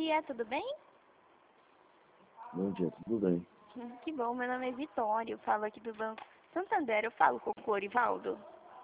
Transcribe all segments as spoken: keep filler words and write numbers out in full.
dia, tudo bem? Bom dia, tudo bem? Que bom, meu nome é Vitória, eu falo aqui do Banco Santander, eu falo com o Corivaldo.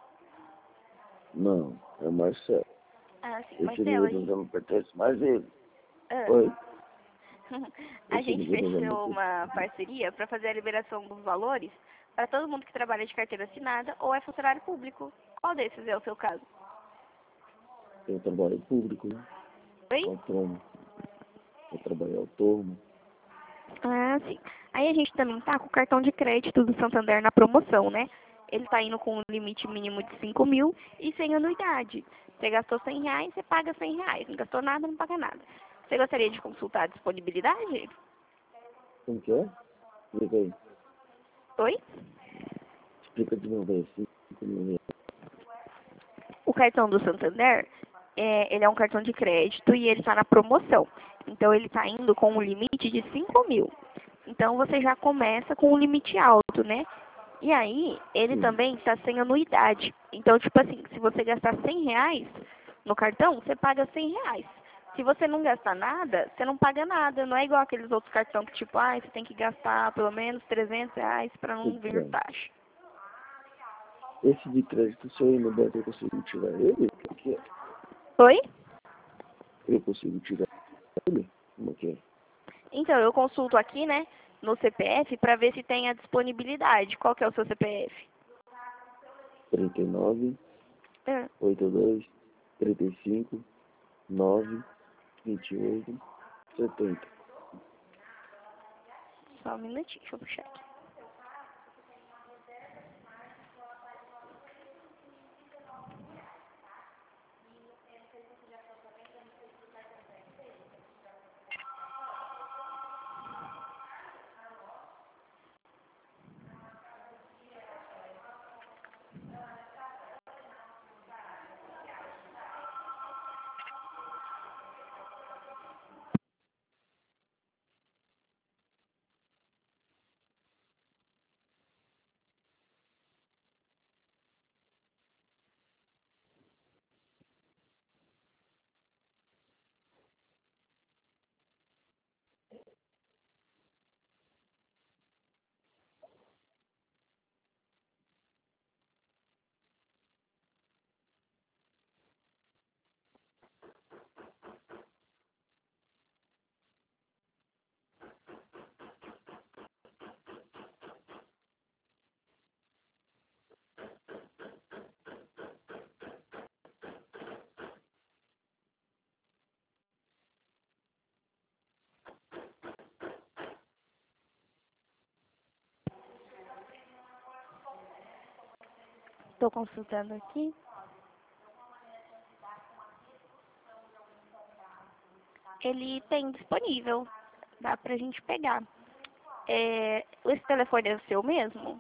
Não, é o Marcelo. Ah, sim, Esse Marcelo, a livro gente, já não pertence mais a ele. ah, Oi? a Esse gente livro já não fechou pertence. uma parceria para fazer a liberação dos valores para todo mundo que trabalha de carteira assinada ou é funcionário público. Qual desses é o seu caso? Eu trabalho público, né? Oi? Autônomo. Eu trabalho autônomo. Ah, sim. Aí a gente também tá com o cartão de crédito do Santander na promoção, né? Ele tá indo com um limite mínimo de cinco mil e sem anuidade. Você gastou cem reais, você paga cem reais. Não gastou nada, não paga nada. Você gostaria de consultar a disponibilidade? Como que é? Explica aí. Oi? Explica de novo aí. Cinco mil reais. O cartão do Santander, é, ele é um cartão de crédito e ele está na promoção. Então, ele está indo com um limite de cinco mil. Então, você já começa com um limite alto, né? E aí, ele Sim. também está sem anuidade. Então, tipo assim, se você gastar cem reais no cartão, você paga cem reais. Se você não gastar nada, você não paga nada. Não é igual aqueles outros cartões que, tipo, ah, você tem que gastar pelo menos trezentos reais para não De vir crédito. taxa. Esse de crédito, se eu ir no banco, eu consigo tirar ele? Como que é? Oi? Eu consigo tirar ele? Como que é? Então, eu consulto aqui, né, no C P F para ver se tem a disponibilidade. Qual que é o seu C P F? trinta e nove, Ah, oitenta e dois, trinta e cinco, nove, vinte e oito, setenta. só um minutinho, deixa eu puxar aqui. Estou consultando aqui. Ele tem disponível, dá pra gente pegar. É, esse telefone é o seu mesmo?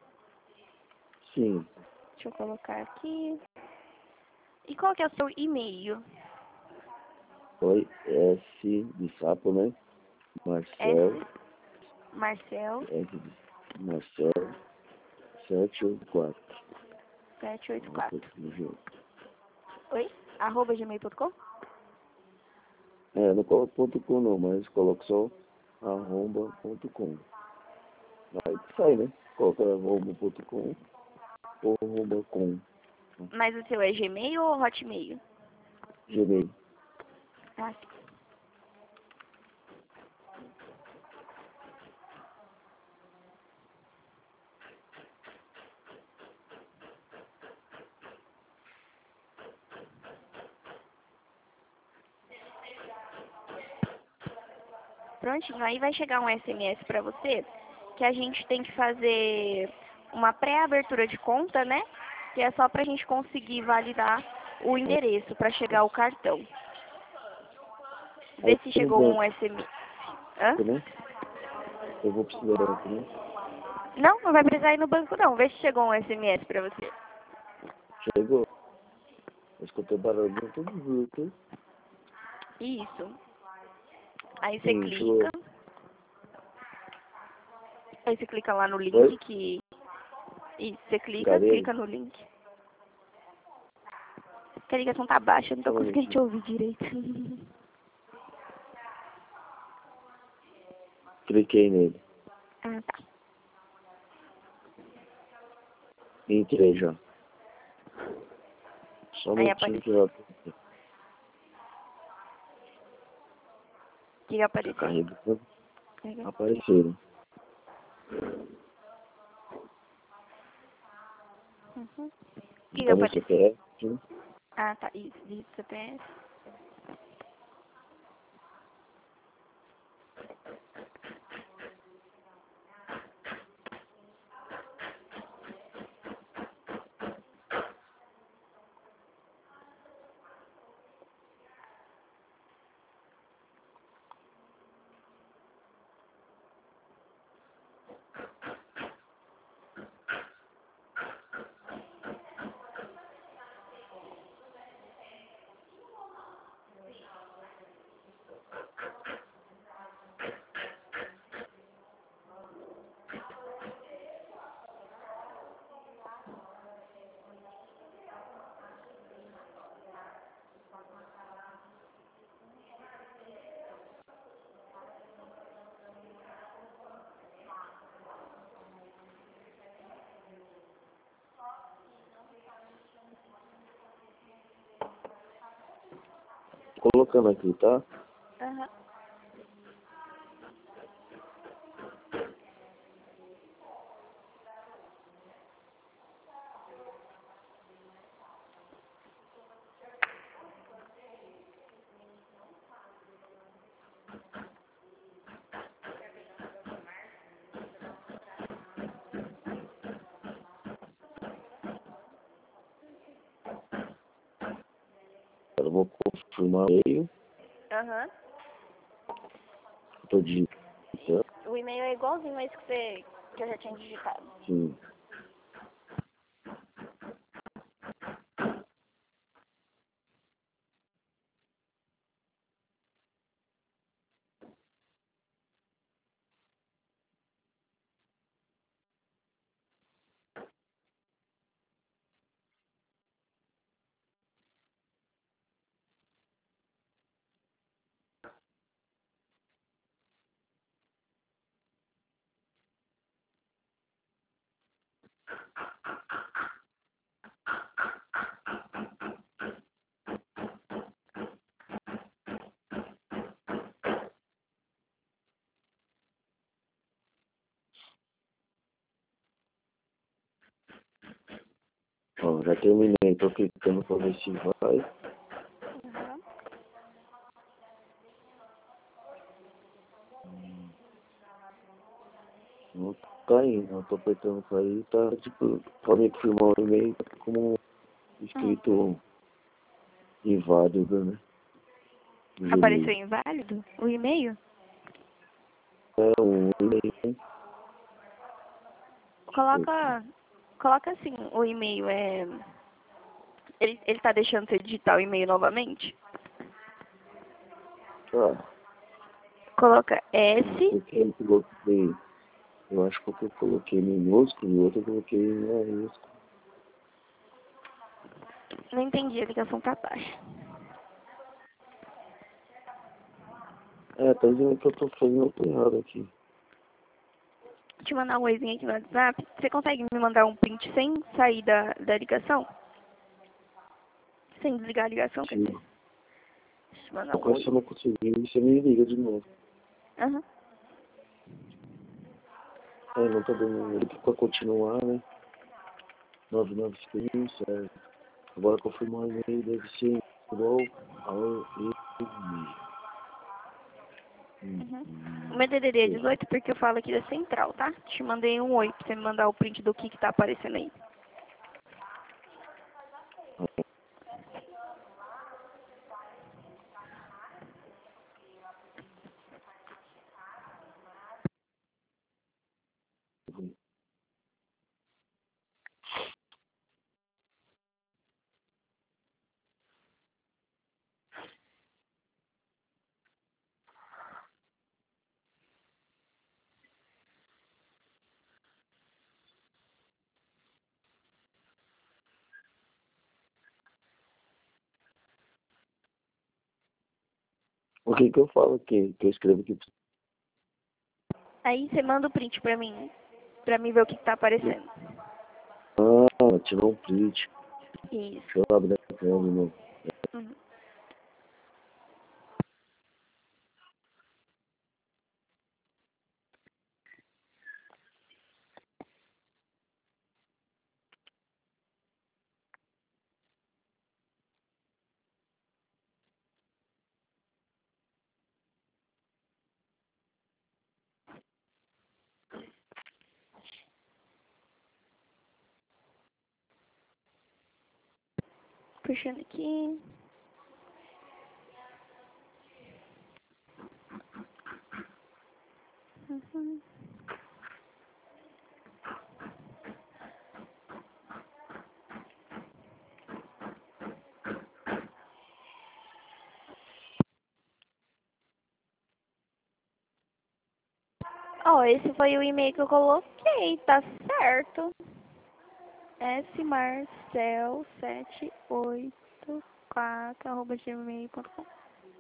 Sim. Deixa eu colocar aqui. E qual que é o seu e-mail? Oi, S de sapo, né? Marcel, S. Marcel S de Marcel, sete oito quatro. sete oito Ah, foi quatro. tudo junto. Oi? Arroba gmail ponto com? É, não coloco ponto com não, mas coloco só arromba ponto com. Aí sai, né? Coloca arromba ponto com ou arromba com. Mas o seu é Gmail ou Hotmail? Gmail. Ah, sim. Prontinho, aí vai chegar um S M S para você que a gente tem que fazer uma pré-abertura de conta, né? Que é só pra gente conseguir validar o endereço para chegar o cartão. Aí Vê se tem no chegou um banco, S M S. Hã? né? Eu vou precisar do banco, né? Não, não vai precisar ir no banco não. Vê se chegou um S M S para você. Chegou. Eu escutei barulho tudo junto. Isso. Aí você Sim, clica. chegou. Aí você clica lá no Oi? link que. Isso, você clica, Cadê ele? clica no link. Que a ligação tá baixa, eu não tô Só um conseguindo te minutinho. ouvir direito. Cliquei nele. Ah, tá. Entrei já. Só um Aí minutinho que apareceu. já O que que já apareceu? carregando. Uhum. Apareceram. Uhum. O que que Então o apareceu? C P F, né? Ah, tá. Isso. Digita C P F. Tô colocando aqui, tá? Aham. Eu vou confirmar o e-mail. Aham. Tô digitando. O e-mail é igualzinho a esse que, você, que eu já tinha digitado. Sim. Ó, já terminei. Tô clicando pra ver se vai. Aham. Não tá indo. Eu tô apertando pra ir. Tá tipo, pra me confirmar o e-mail, tá como Hum. escrito inválido, né? O Apareceu Gmail. inválido? O e-mail? É um e-mail, né? Coloca. Coloca assim, o e-mail é. Ele, ele tá deixando você digitar o e-mail novamente? Ah, Coloca S. porque eu coloquei. Eu acho que eu coloquei minúsculo e o outro eu coloquei maiúsculo. Não entendi, a ligação tá baixa. É, tá dizendo que eu tô fazendo outro errado aqui. Vou te mandar um oizinho aqui no WhatsApp. Você consegue me mandar um print sem sair da, da ligação? Sem desligar a ligação, quer Se dizer. Deixa eu te mandar um agora oi. se eu não conseguir, você me liga de novo. Aham. É, não tá dando aqui pra continuar, né? nove nove cinco, certo. Agora confirmar o e-mail deve ser igual ao e-mail. Hum, Uhum. O hum, meu D D D é deixa. dezoito porque eu falo aqui da central, tá? Te mandei um oi pra você me mandar o print do que que tá aparecendo aí. O que que eu falo aqui? Que eu escrevo aqui? Aí você manda o print pra mim, pra mim ver o que, que tá aparecendo. Ah, tirou um print. Isso. Deixa eu abrir a tela de novo. Uhum. Puxando aqui. Uhum. Ó, esse foi o e-mail que eu coloquei, tá certo. smarcel sete oito quatro arroba gmail ponto com.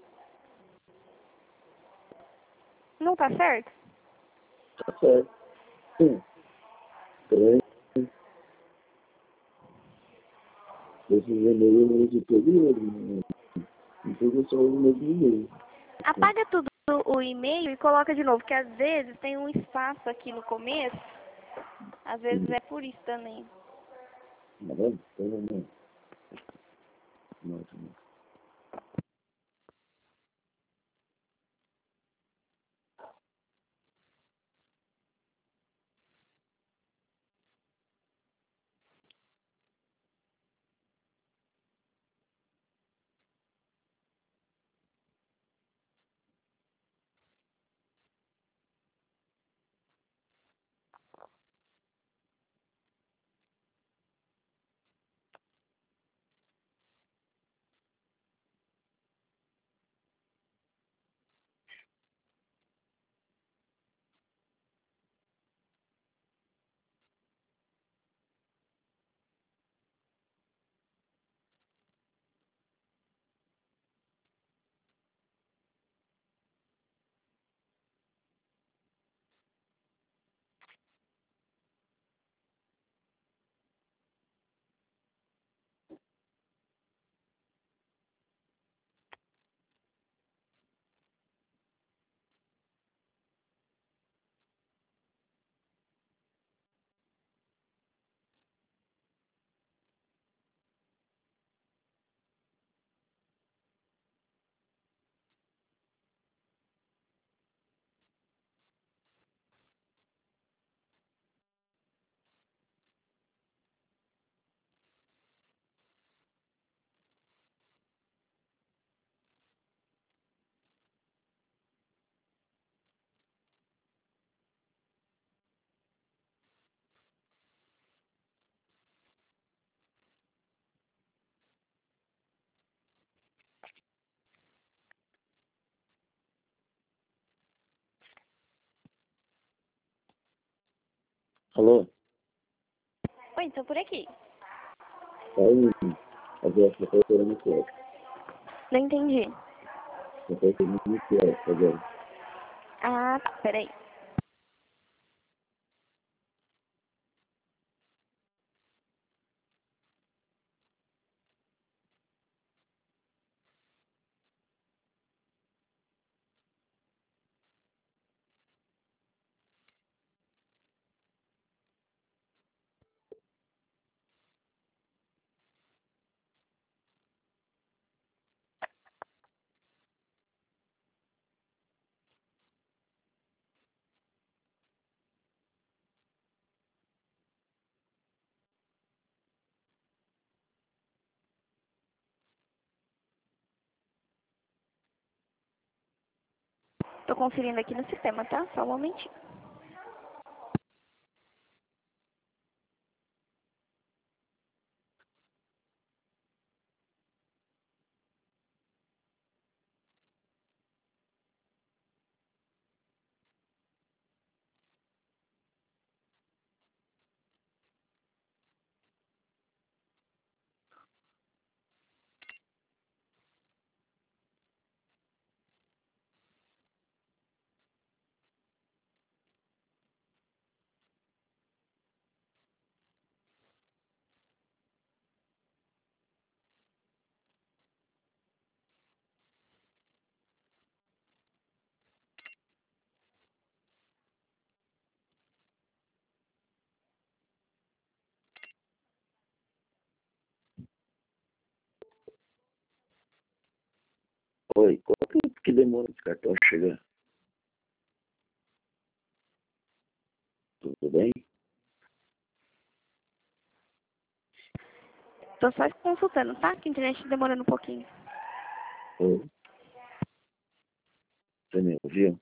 Não tá certo? Tá certo. Hum. Três. Esse e-mail de todo mundo. Não pegou só o mesmo e-mail. Apaga tudo o e-mail e coloca de novo, que às vezes tem um espaço aqui no começo. Às vezes é por isso também. Tá vendo? Então, não. Não, não. Alô? Oi, tô por aqui. Tá aí. Agora você tá esperando o que? Não entendi. Você tá esperando o que agora? Ah, tá, peraí. Tô conferindo aqui no sistema, tá? Só um momentinho. Oi, qual que é que demora esse cartão chegar? Tudo bem? Tô só consultando, tá? Que a internet tá demorando um pouquinho. Oi, você me ouviu?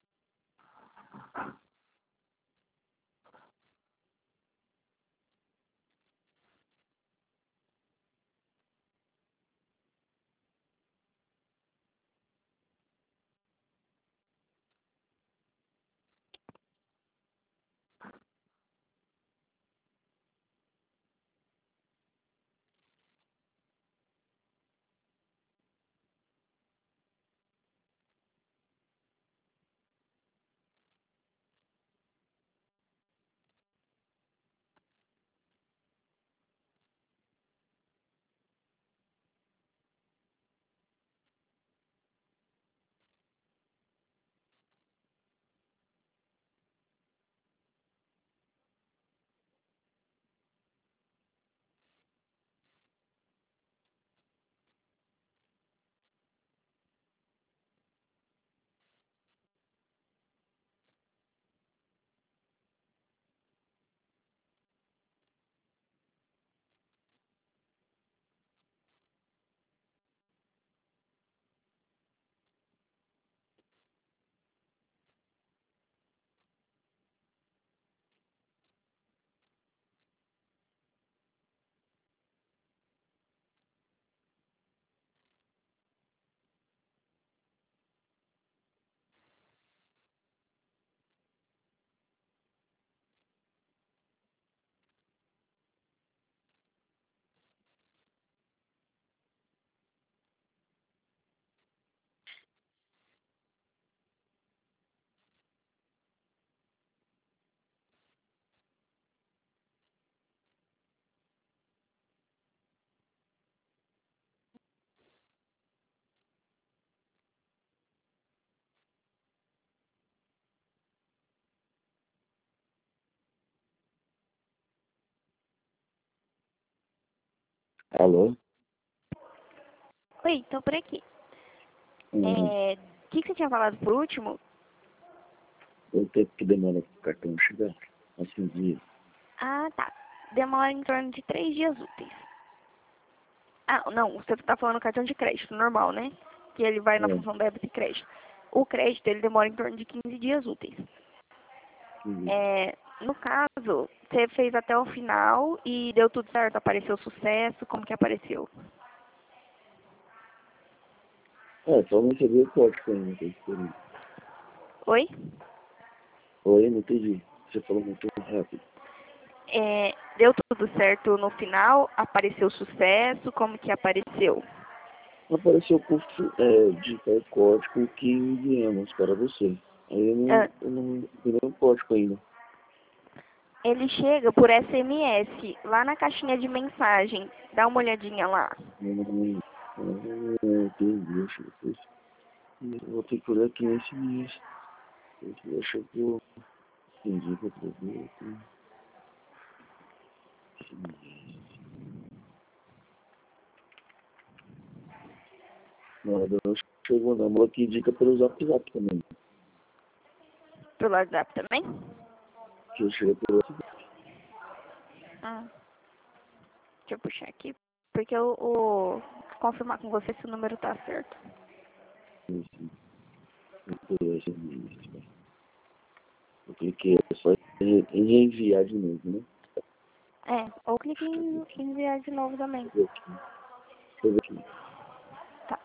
Alô? Oi, tô por aqui. Uhum. É, o que, que você tinha falado por último? O tempo que demora para o cartão chegar? Assim, dias. Ah, tá. Demora em torno de três dias úteis. Ah, não, você tá falando cartão de crédito, normal, né? Que ele vai na É, função débito e crédito. O crédito, ele demora em torno de quinze dias úteis. quinze dias. É, no caso, você fez até o final e deu tudo certo? Apareceu sucesso? Como que apareceu? É, só não recebi o código ainda, tô esperando. Oi? Oi, não entendi. Você falou muito rápido. É, deu tudo certo no final? Apareceu sucesso? Como que apareceu? Apareceu o custo é, digitar o código que enviamos para você. Aí eu não, Ah, eu não vi nenhum código ainda. ele chega por S M S, lá na caixinha de mensagem. Dá uma olhadinha lá. Hum, hum, entendi, deixa eu ver. Eu vou ter que olhar aqui nesse mês. Deixa eu entendi para ver. Nada, não chegou não. Vou aqui indica pelo Zap Zap também. Pelo WhatsApp também? Que chega pelo WhatsApp. Ah, deixa eu puxar aqui. Porque eu vou confirmar com você se o número tá certo. Assim, pelo S M S. Eu cliquei é só em em enviar de novo, né? É, ou clique Deixa eu ver em aqui. enviar de novo também. Deixa eu ver aqui. Deixa eu ver aqui. Tá.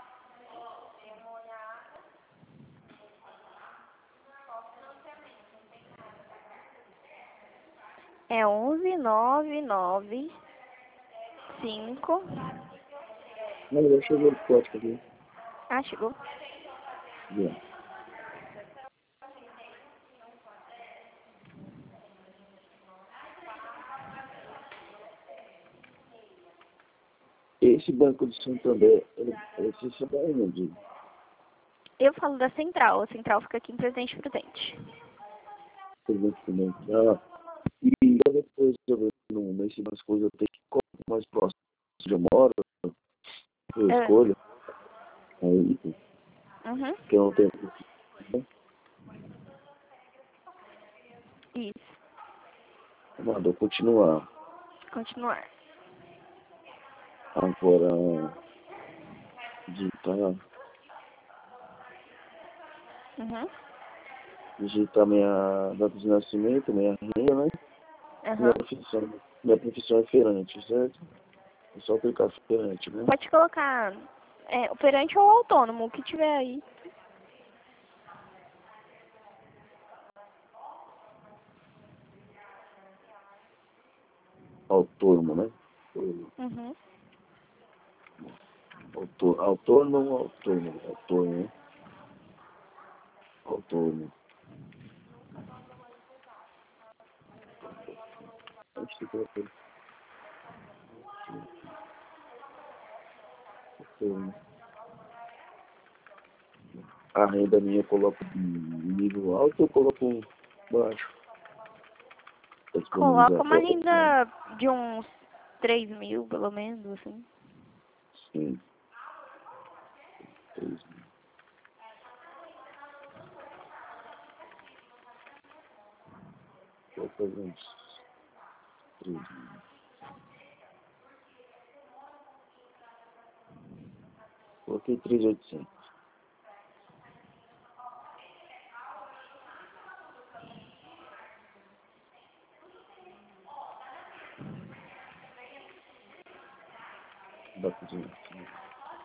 É onze nove nove cinco. Mas já chegou o código aqui. Ah, chegou. Já. Esse Banco de Santander, ele, esse só vai onde? Eu falo da central. A central fica aqui em Presidente Prudente. Presente também. Ah, e depois eu vejo no mês umas coisas, eu tenho que comprar mais próximo de onde eu moro, eu Ah, escolho. Aí, continuar. Continuar. Agora, digitar, Uhum. digitar minha data de nascimento, minha renda, né? Minha Uhum. profissão. Minha profissão é feirante, certo? É só clicar feirante, né? Pode colocar é, operante ou autônomo, o que tiver aí. Autônomo, né? Uhum. Autô- Autônomo, autônomo, autônomo, autônomo. Acho que coloquei autônomo. A renda minha eu coloco de nível alto ou eu coloco baixo? Para Coloca disponibilizar uma para a opção. renda de uns três mil, pelo menos, assim. Sim, três mil. Vou fazer uns três mil. Coloquei três mil e oitocentos. Data de nascimento.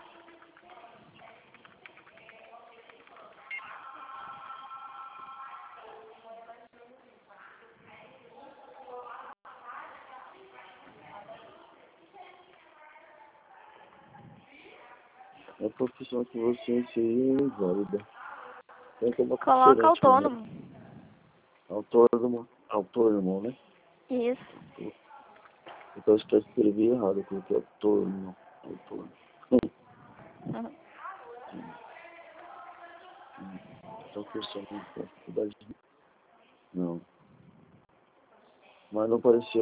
A profissão que você inserir é válida. Tem que colocar Coloca diferente, né? autônomo. Autônomo, autônomo, né? Isso. Então acho que eu escrevi errado, eu coloquei autônomo, autônomo. Uhum. Então fechando a faculdade. Não. Mas não apareceu.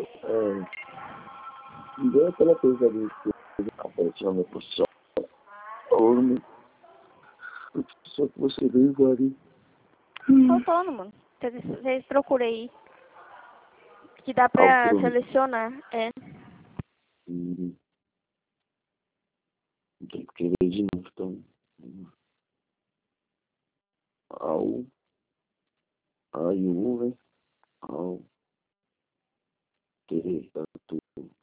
É, ninguém aquela coisa ali que apareceu na minha profissão. Autônomo. Só que você veio igual. Autônomo. Vocês vocês procuram aí. Que dá pra Autônomo. selecionar. É. Hum, tem que escrever de novo, então. Ao, ai, u, né? Ao, te, tatu,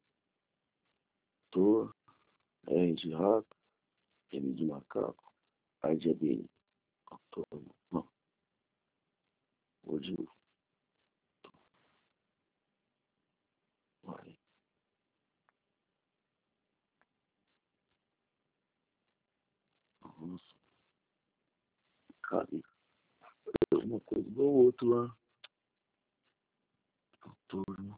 to, R de rato, M de macaco, A de abelha. Autônomo. Não. O de u. Vai. Nossa, cadê? Uma coisa do outro lá. Autônomo.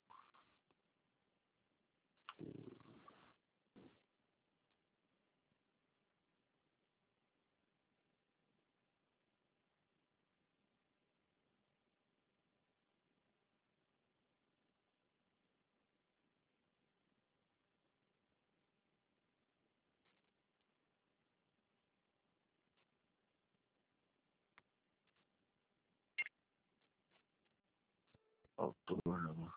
Autônomo.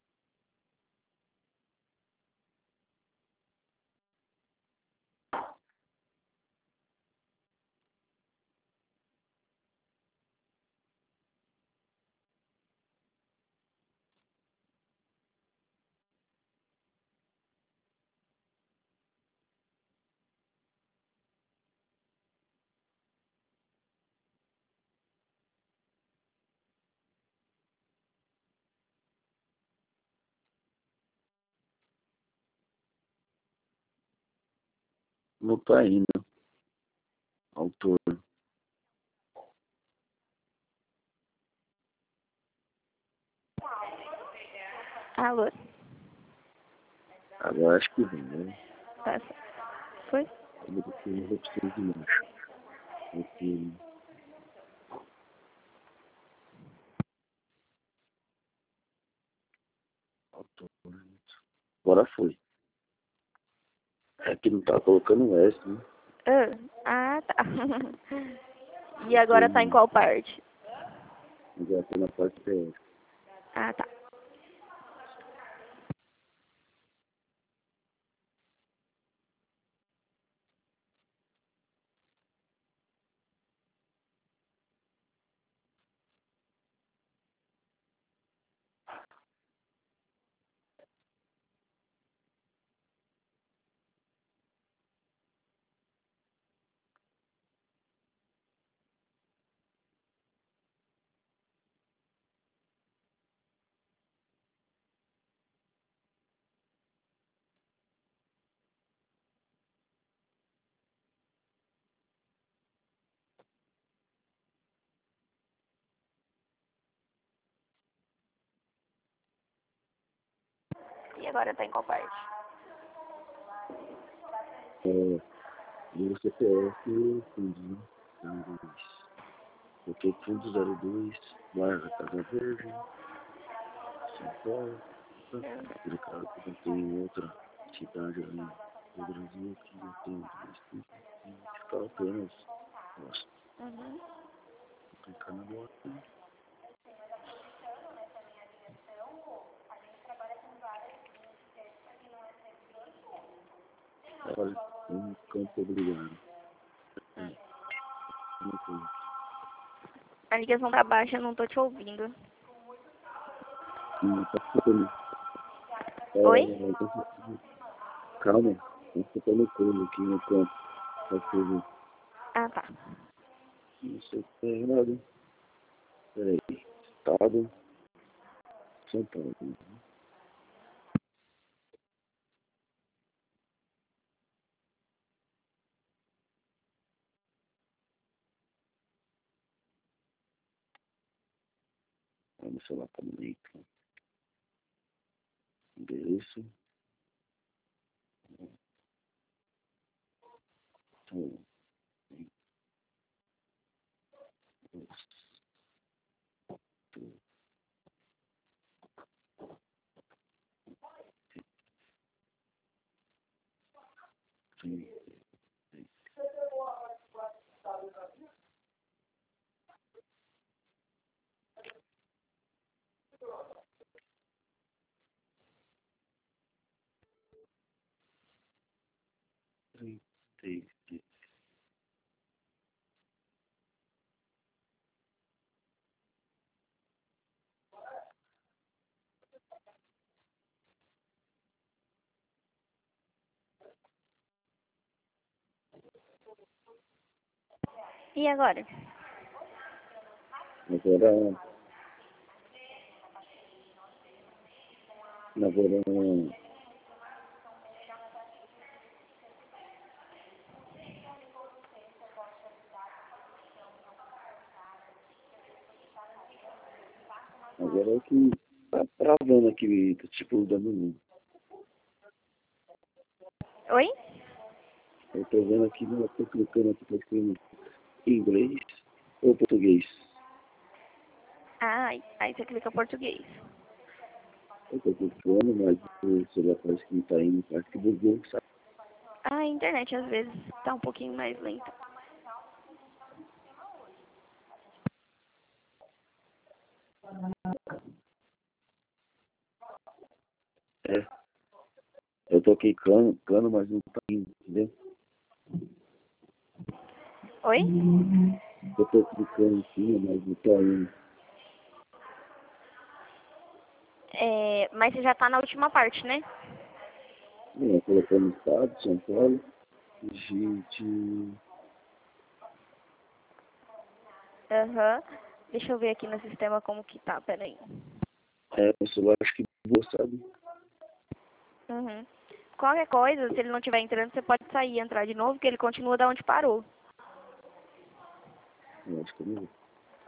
Não tá indo. Autônomo. Alô? Agora acho que vem, né? Tá. Foi? Eu vou ter as opções de baixo. Aqui. Autônomo. Agora foi. É que não tá colocando S, né? Ah, ah, tá. E agora tá em Autônomo. qual parte? Já tem na parte P R. Ah, tá. agora tá em qual parte? É, meu C P F, fundo, né? zero dois. Eu tô fundo zero dois, Barra Casa Verde, São Paulo. Tá? Aquele cara que não tem outra cidade ali no Brasil que não tem outro distrito. E ficar apenas, nossa, Uhum. vou clicar na bota. Olha, um campo obrigado. É, uma coisa. A ligação tá baixa, eu não tô te ouvindo. E tá ficando. Oi? É, tá- calma, tá ficando coisa aqui no campo. Tá escrevendo. Ah, tá. Isso é errado. Peraí. Estado, São Paulo. Vamos sei lá como é que. Endereço. Então, sim, sim, sim, sim. E agora? Agora, agora, agora é que tá travando aqui, tá tipo dando um. Oi? Eu tô vendo aqui, eu tô clicando aqui, tô escrevendo inglês ou português. Ah, aí aí você clica português. Eu tô clicando, mas o celular parece que tá indo, parece que bugou, sabe? Ah, a internet às vezes tá um pouquinho mais lenta. É, eu tô clicando, clicando, mas não tá indo, entendeu? Oi? Eu tô clicando em cima, mas não tá indo. É, mas você já tá na última parte, né? É, colocando estado, São Paulo, gente, Aham. Deixa eu ver aqui no sistema como que tá, peraí. é, o celular acho que bugou, sabe? Uhum. Qualquer coisa, se ele não estiver entrando, você pode sair e entrar de novo, que ele continua da onde parou. Eu acho que eu não vou.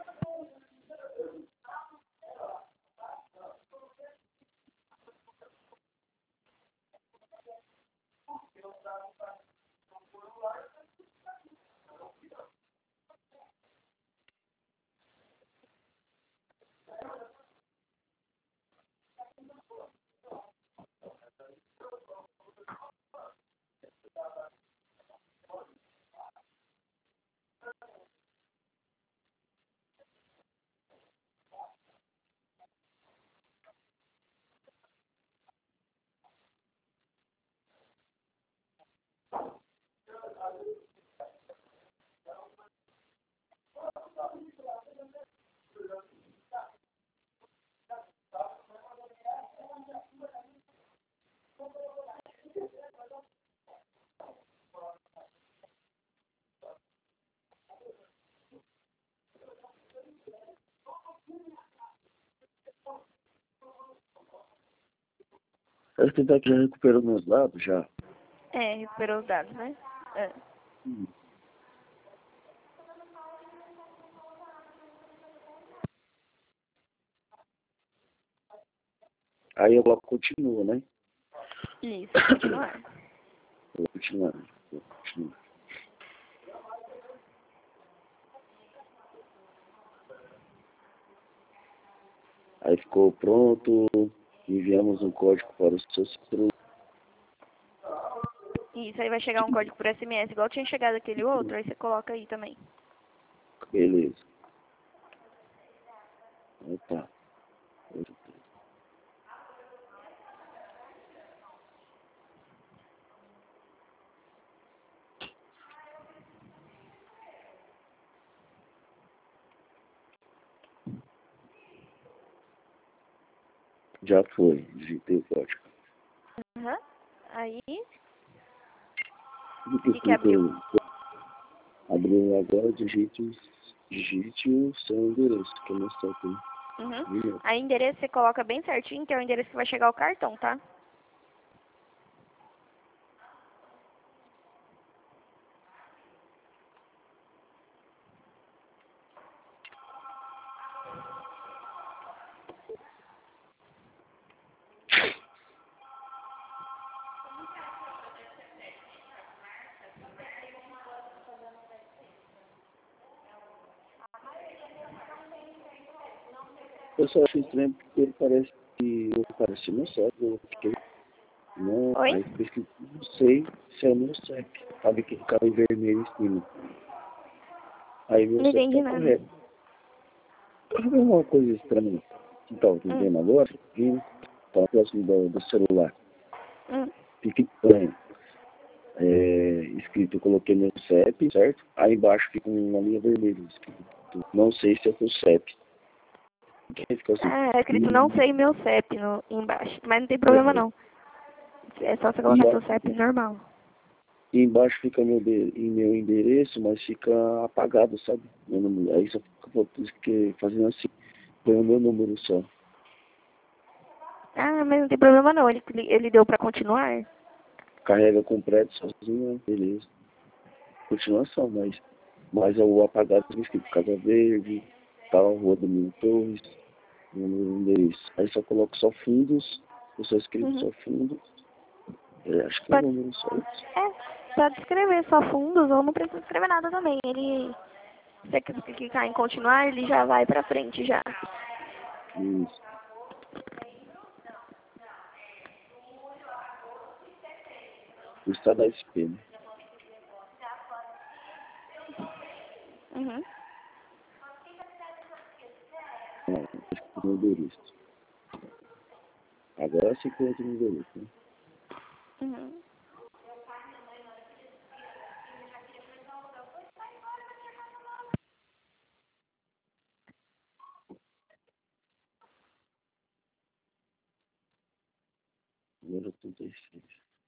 Essa tentar que já recuperou meus dados, já. É, recuperou os dados, né? É. Hum. Aí eu coloco continua, né? Isso, continuar. Vou continuar. Vou continuar. Aí ficou pronto, enviamos um código para o seu celular. Isso, aí vai chegar um código por S M S, igual tinha chegado aquele outro, aí você coloca aí também. Beleza. Opa. Já foi, digitei o código. Aham. Aí, O que que abriu? Abriu agora, digite, digite o seu endereço, que eu não sei aqui. Uhum. Aí endereço você coloca bem certinho, que é o endereço que vai chegar o cartão, tá? Eu só acho estranho porque ele parece que eu pareci meu C E P, eu fiquei, não, Oi? aí por isso que não sei se é o meu C E P, sabe que ficava em vermelho em cima. Aí meu Não C E P entendi tá nada. correto. Eu vi uma coisa estranha que tá entendendo Hum. agora, que tá próximo do, do celular. Hum. Fica estranho. É, escrito, eu coloquei meu C E P, certo? Aí embaixo fica uma linha vermelha escrito, não sei se é o C E P. Aí fica assim, Ah, é escrito não sei meu C E P no, embaixo, mas não tem problema é, não. É só você e colocar seu C E P normal. e embaixo fica meu, de, e meu endereço, mas fica apagado, sabe? Meu número. Aí só fica fiquei fazendo assim, põe o meu número só. Ah, mas não tem problema não, ele, ele deu pra continuar? Carrega completo sozinho, beleza. Continuação, mas, mas é o apagado tá escrito Casa Verde, tal, Rua do Mil Torres, número endereço. Aí só coloco só fundos, eu só escrevo Uhum. só fundos. É, acho que é o Pode, número só. é, pode escrever só fundos ou não precisa escrever nada também. Ele, se você clicar em continuar, ele já vai pra frente já. Isso. O estado da S P, né? Uhum. Não, esse é o endereço. Agora sim que eu entro no endereço, né? Uhum. Número trinta e seis.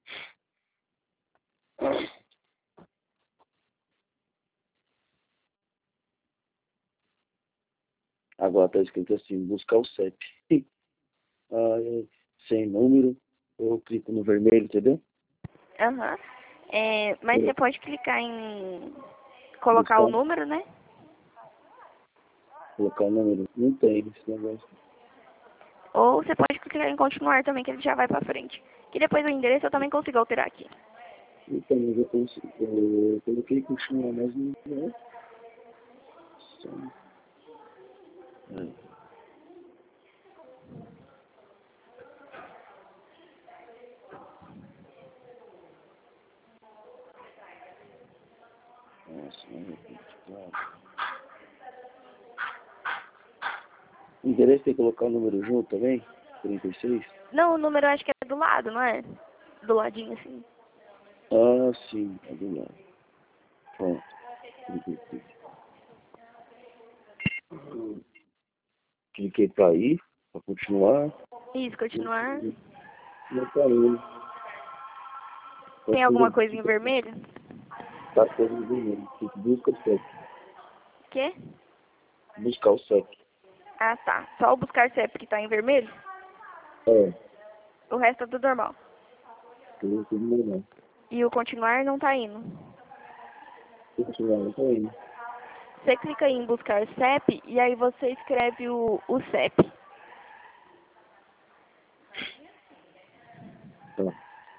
Agora tá escrito assim, buscar o C E P. Aí, sem número, eu clico no vermelho, entendeu? Aham. É, mas você É, pode clicar em colocar o buscar, número, né? colocar o número. Não tem esse negócio. Ou você pode clicar em continuar também, que ele já vai pra frente. Que depois o endereço eu também consigo alterar aqui. Então, mas eu, consigo, eu coloquei continuar, mas não é. Só, é. Nossa, não repete, claro. O endereço tem que colocar o número junto também? trinta e seis? Não, o número eu acho que é do lado, não é? Do ladinho assim. Ah, sim, é do lado. Pronto. trinta e seis. Cliquei para ir, para continuar. Isso, continuar. Não tá indo. Tá Tem alguma tudo, coisa em vermelho? tá tudo bem. Busca o C E P. Quê? Buscar o C E P. Ah, tá. Só o buscar C E P que tá em vermelho? É, O resto é tudo normal. tudo tudo normal. E o continuar não tá indo. Continuar, não tá indo. Você clica em buscar C E P e aí você escreve o, o C E P. Tá.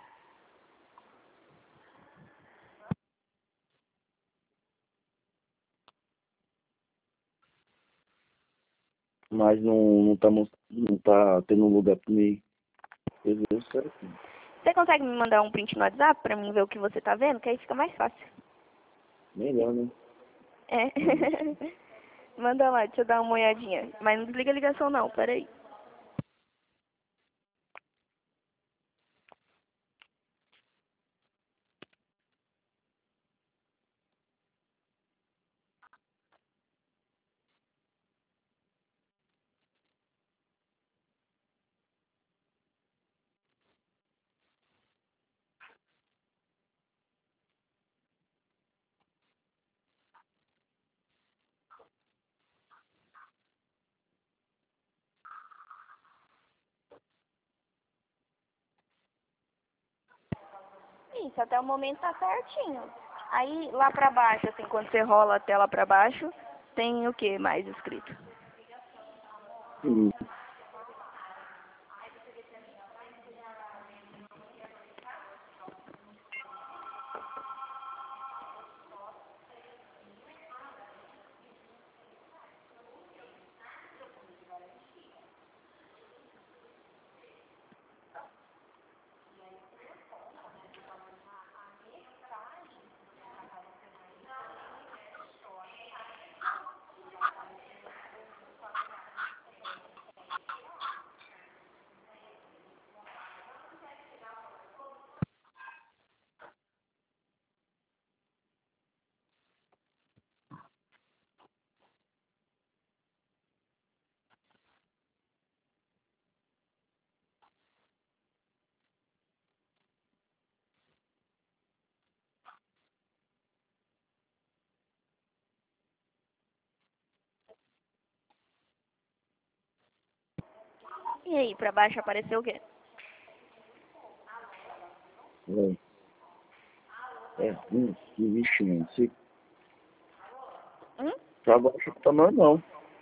mas não, não, tá, mos- não tá tendo lugar pra mim escrever certinho. Você consegue me mandar um print no WhatsApp pra mim ver o que você tá vendo? Que aí fica mais fácil. Melhor, né? É. Manda lá, deixa eu dar uma olhadinha. Mas não desliga a ligação não, peraí. Isso, até o momento tá certinho. Aí lá pra baixo, assim, quando você rola a tela pra baixo, tem o que mais escrito? Hum. E aí, pra baixo apareceu o quê? É, é, hum, que investimento. Se Hum? pra baixo tá normal.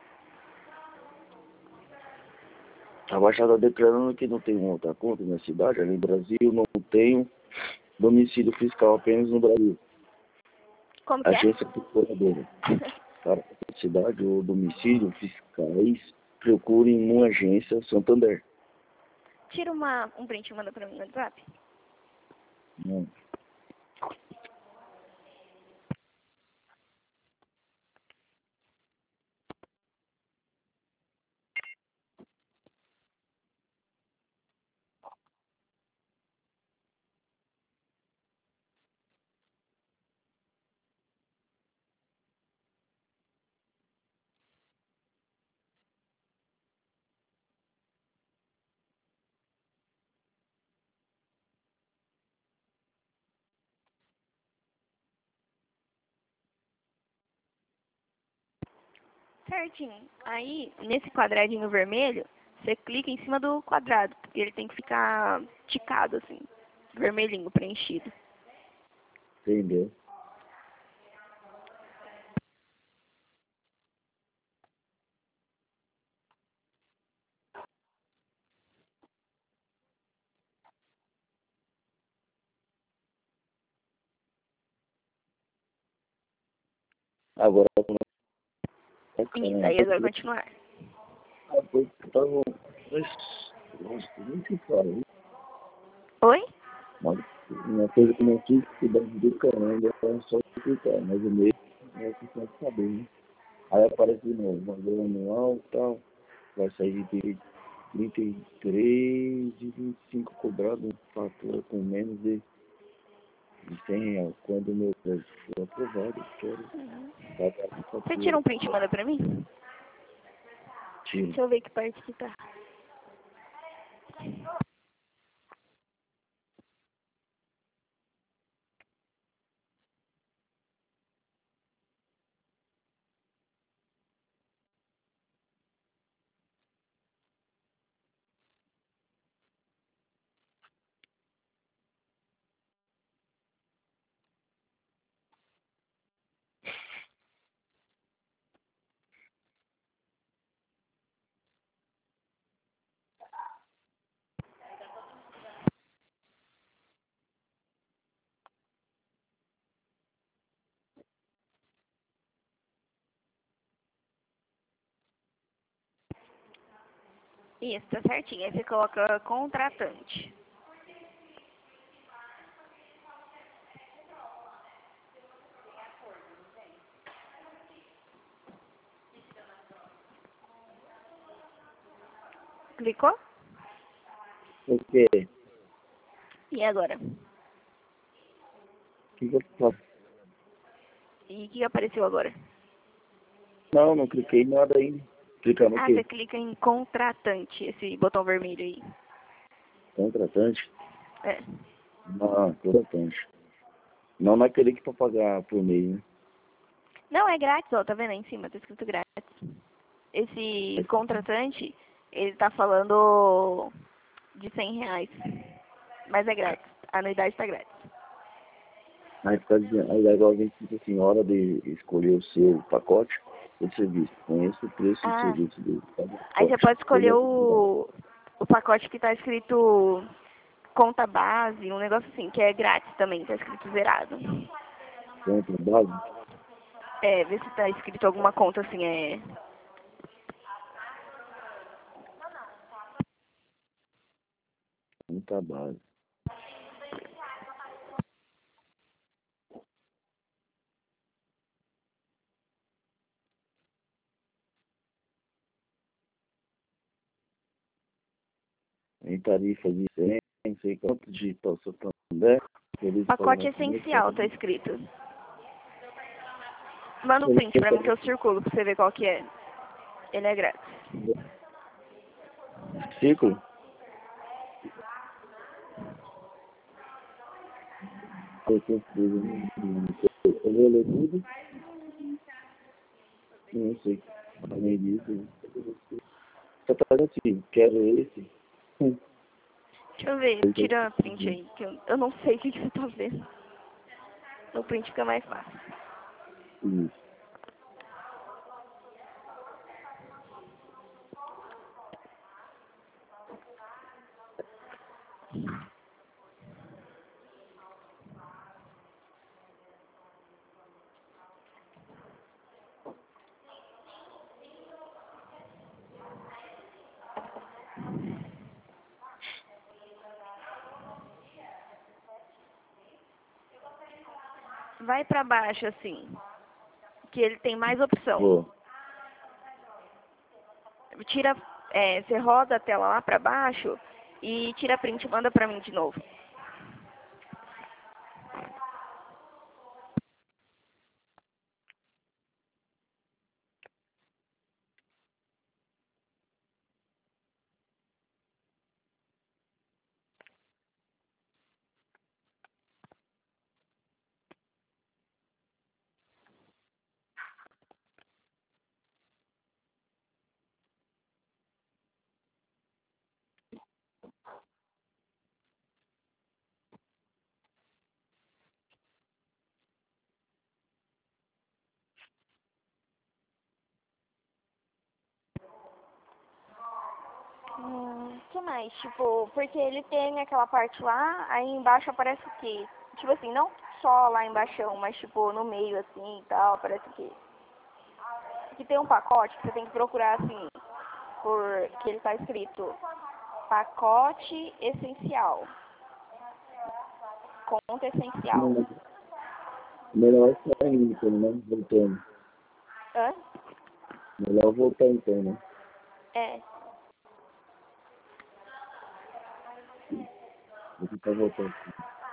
A Baixada declarando que não tem outra conta na cidade, ali no Brasil, não tenho domicílio fiscal apenas no Brasil. Como que é? Agência procuradora. Para a cidade ou domicílio fiscais, procurem uma agência Santander. Tira uma, um print e manda pra mim no WhatsApp. Hum. Certinho. Aí, nesse quadradinho vermelho, você clica em cima do quadrado. Porque ele tem que ficar ticado, assim. Vermelhinho, preenchido. Entendeu? Agora, como é que Isso, é? aí vai continuar. Depois que tava. Nossa, nem se fala, hein? Oi? Mas uma coisa que não tive que dar do caramba é só explicar, mas o meio é que tem que saber, né? Aí aparece de novo, valor anual e tal, vai sair de trinta e três de vinte e cinco cobrado, um fatura com menos de, de cem reais. Quando o meu crédito for aprovado, eu quero pagar a Você tira fatura. um print e manda pra mim? Tiro. Deixa eu ver que parte que tá. Isso, tá certinho. Aí você coloca contratante. Clicou? O quê? E agora? O que que eu faço? E o que apareceu agora? Não, não cliquei em nada ainda. Clicar no Ah, quê? você clica em contratante, esse botão vermelho aí. Contratante? É. Ah, contratante. Não naquele que pra pagar por mês, né? Não, é grátis, ó, tá vendo aí em cima? Tá escrito grátis. Esse contratante, ele tá falando de cem reais. Mas é grátis. A anuidade tá grátis. Aí fica dizendo, aí agora vem tipo assim, hora de escolher o seu pacote de serviço. Conheça o preço do Ah, serviço do aí você pacote. pode escolher o, o pacote que tá escrito conta base, um negócio assim, que é grátis também, tá escrito zerado. Conta base? É, vê se tá escrito alguma conta assim, é... Conta base. Em tarifa de cem, não sei quanto digital Santander. Feliz Pacote pagamento. essencial, tá escrito. Manda um print pra mim que eu circulo pra você ver qual que é. Ele é grátis. Ciclo? Eu vou ler tudo. Não sei. Além disso, só tá assim, quero esse. Hum. Deixa eu ver, tira a print aí, que eu, eu não sei o que, que você tá vendo. No print fica mais fácil. Isso. Vai pra baixo assim, que ele tem mais opção. Vou. Tira, é, você roda a tela lá pra baixo e tira a print e manda pra mim de novo. Hum, que mais? Tipo, porque ele tem aquela parte lá, aí embaixo aparece o quê? Tipo assim, não só lá embaixo, mas tipo no meio assim e tal, aparece o quê? Que tem um pacote que você tem que procurar assim, por que ele tá escrito pacote essencial. Conta essencial. Não, melhor saindo, pelo menos voltando. Hã? Melhor voltar então, né? É. Vou tentar voltar aqui.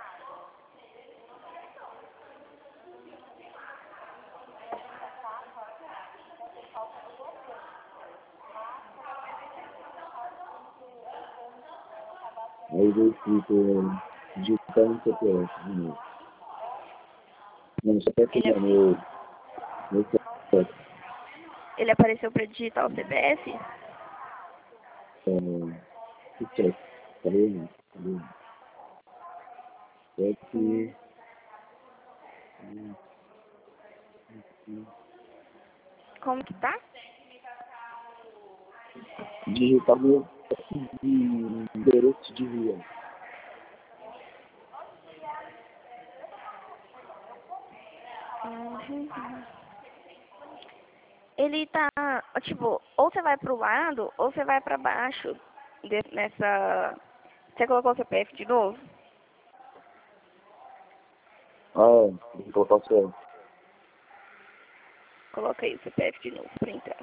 Aí veio escrito é, digitar no C P F de novo. Não, só pra Ele, pegar meu, meu C P F. ele apareceu pra digitar o C P F? É, que chefe? Falei, não. Falei, não. Hum. Chefe. hum, hum, Como que tá? Digitar meu de endereço de via. Uhum. ele tá, tipo, ou você vai pro lado, ou você vai pra baixo. de- nessa... Você colocou o C P F de novo? Ah, é, tem que colocar o C P F. Coloca aí o C P F de novo pra entrar.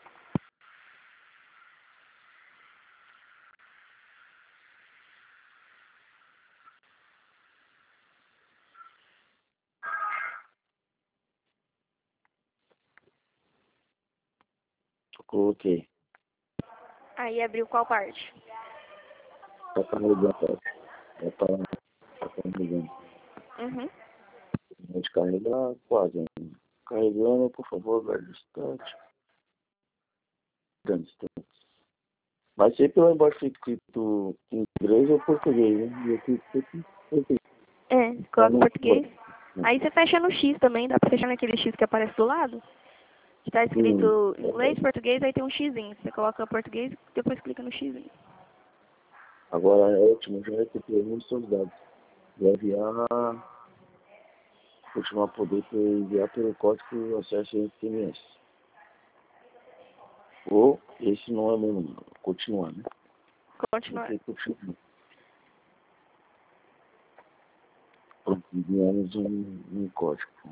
Eu coloquei. Aí abriu qual parte? Tá carregando, tá? Já tá, tá carregando. Uhum. Pode carregar quase ainda. Carregando, por favor, velho. Start. Grande start. Mas sempre lá embaixo fica escrito inglês ou português, né? E aqui fica escrito português. É, Tá coloca no português. Aí você fecha no X também, dá pra fechar naquele X que aparece do lado. Está sim. escrito inglês, português, aí tem um xizinho. Você coloca português, depois clica no xizinho. Agora é ótimo, já recuperei os seus dados. Vai enviar, continuar poder enviar pelo código acesso S M S. Ou esse não é o meu número. Continuar, né? Continuar. Ok, continuar. Pronto, enviamos um, um código. Né?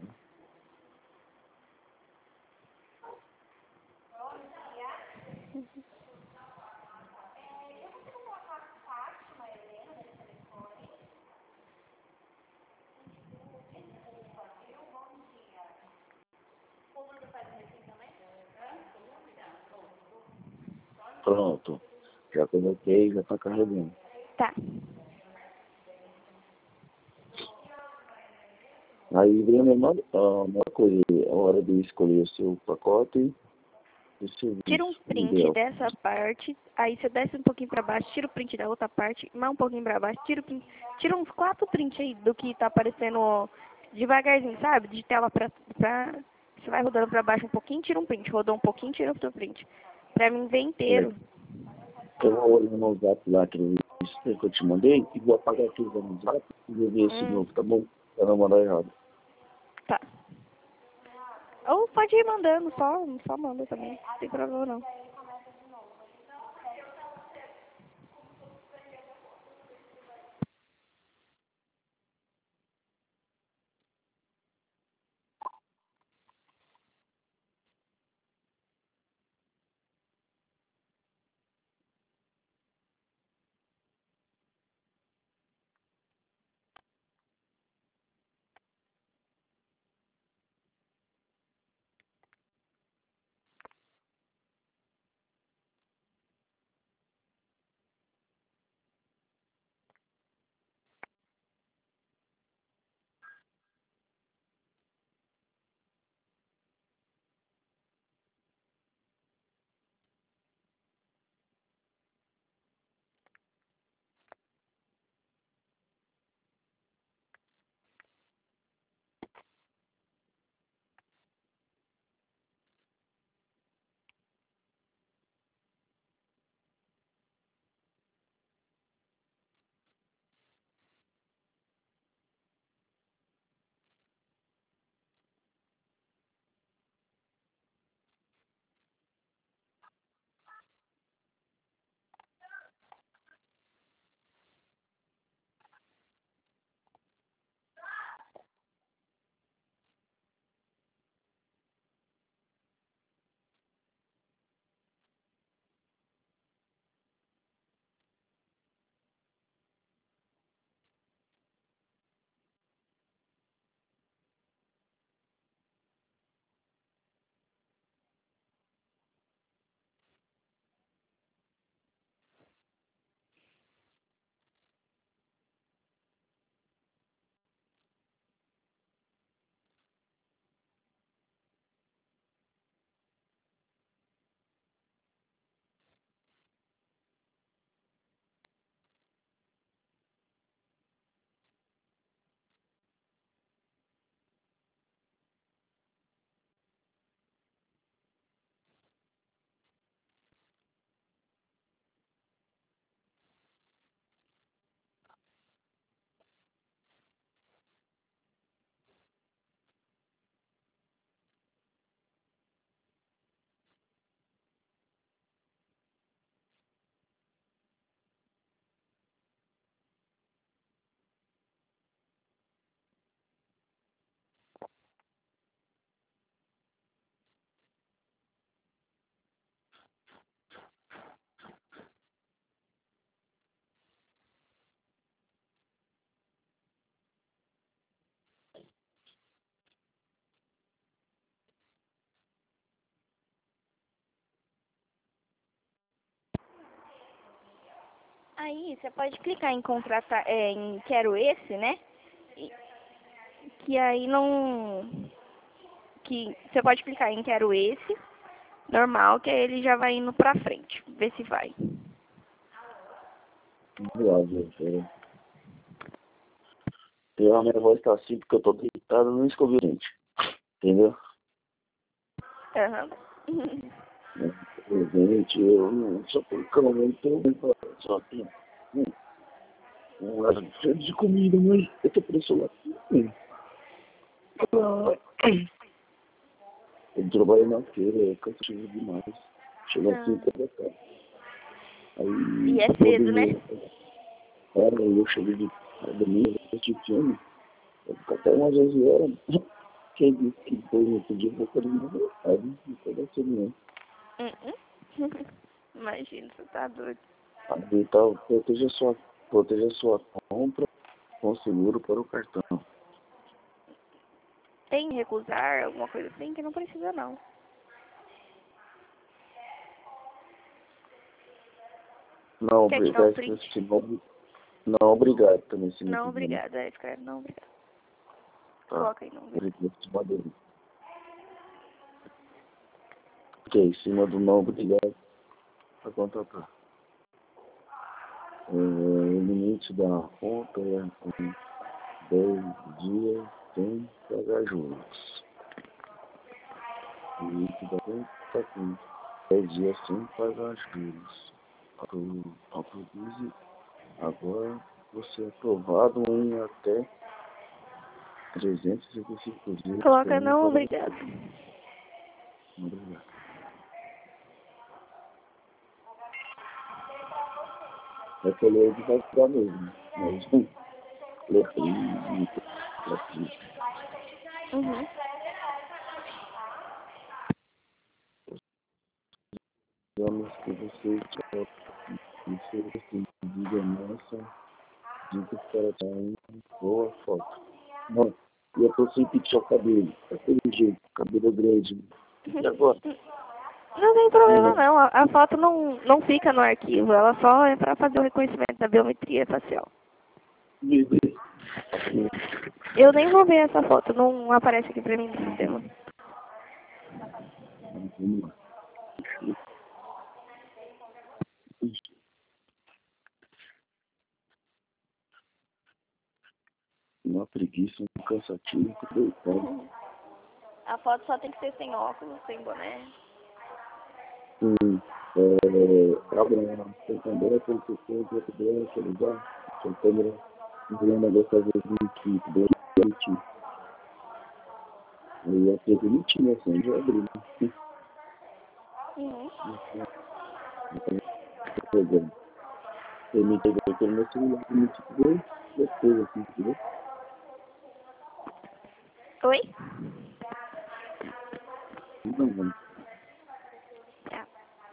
Pronto. Já coloquei, já está carregando. Tá. Aí vem a mesma, a mesma coisa, a hora de escolher o seu pacote e o Tira um serviço print ideal. dessa parte, aí você desce um pouquinho pra baixo, tira o print da outra parte, mais um pouquinho pra baixo, tira, o print, tira uns quatro prints aí do que tá aparecendo devagarzinho, sabe? De tela pra, pra... Você vai rodando pra baixo um pouquinho, tira um print. Rodou um pouquinho, tira outro print. Pra mim ver É, inteiro. eu vou olhar no zap lá, aquele isso que eu te mandei, e vou apagar aquilo no zap e vou ver esse Hum, novo, tá bom? Pra não mandar errado. tá. Ou pode ir mandando, só, só manda também. Não tem problema não. Aí você pode clicar em contratar, é, em quero esse, né? E- que aí não... Que você pode clicar em quero esse, normal, que aí ele já vai indo pra frente. Ver se vai. Viagem, cara. E a minha voz tá assim porque eu tô deitado no escovei o dente. Entendeu? Aham. Gente, eu não sou porcão, eu tô bem pra só aqui. Hum, um lado cheio de comida, mas eu tô preso lá. Hum. Ah, eu trabalho na feira, é cansativo demais. Chega assim, Ah. toda casa. E Aí, é todo cedo, né? dia, cara, eu cheguei de domingo, eu assisti filme, eu fico até umas onze horas. Quem disse que depois no outro dia eu vou fazer uma vontade, não pode ser não. Uh-uh. Imagina, você tá doido. Aí, tal, proteja sua, proteja sua compra com seguro para o cartão. Tem que recusar, alguma coisa assim, que não precisa não. Não, Quer tirar um obrigado, print? se não, não obrigado também, se não Não, quiser, né? obrigada. É, escreve não, obrigada. Tá, Coloca aí, não, obrigada. obrigado, se mandou. Ok, em cima do não, obrigado, para contratar. É, o limite da conta é com dez dias sem pagar juros. O limite da conta está com dez dias sem pagar juros. Auto- Autorize agora você é aprovado em até trezentos e sessenta e cinco dias Coloca sem não, pagar obrigada. juros. Obrigado. É que eu leio devagar mesmo, mas letrinha, letrinha. Uhum. Vamos que você quer você diga nossa dicas para tirar uma boa foto. Não, e eu tô sem pixel cabelo, daquele jeito, cabelo grande. E agora? Não tem problema Não, não, a, a foto não, não fica no arquivo, ela só é para fazer o reconhecimento da biometria facial. bebê. Eu nem vou ver essa foto, não aparece aqui pra mim no sistema. Vamos lá. Uma preguiça, um cansativo, que deitado. A foto só tem que ser sem óculos, sem boné. Sim, é, abre uma câmera, tem que ter, tem que ter, tem que ter, tem câmera, um negócio às vezes muito bem, bonitinho. Aí eu tenho bonitinho, assim, de abrir, né? Uhum. Pegando. Eu me peguei pelo meu celular, me tirei, depois, assim, entendeu? Oi? Então, vamos. Tá.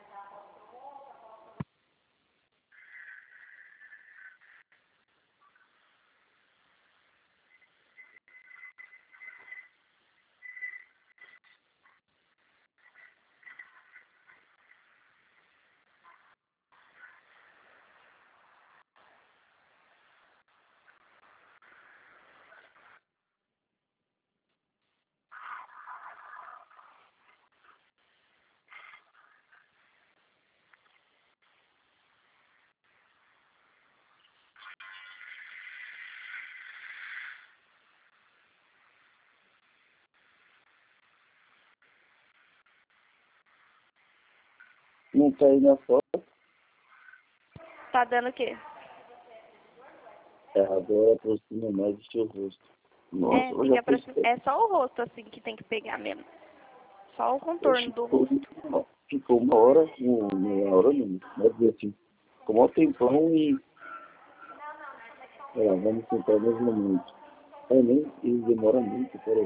Não tá aí na foto, Tá dando o quê? é, agora aproxima mais do seu rosto. Nossa, É, eu tem que já fiz aproximar. É só o rosto assim que tem que pegar mesmo. Só o contorno do ficou, rosto. ficou uma hora, uma, uma hora não, mas assim, ficou mó tempão e, sei lá, vamos tentar mais um momento. É, nem, e demora muito, peraí.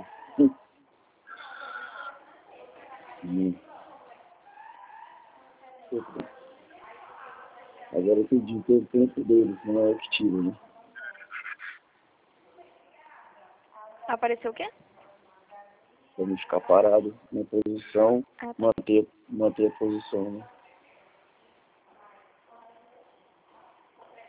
Hum. Agora eu entendi que é o tempo deles, não é o que tira, né? Apareceu o quê? Vamos ficar parado na posição, Ah, tá. manter, manter a posição, né?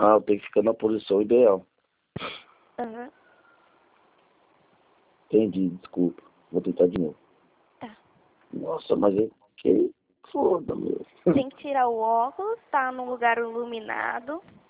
Ah, eu tenho que ficar na posição ideal. Aham. Entendi, desculpa. Vou tentar de novo. Tá. Nossa, mas é que foda, meu. Tem que tirar o óculos, tá num lugar iluminado.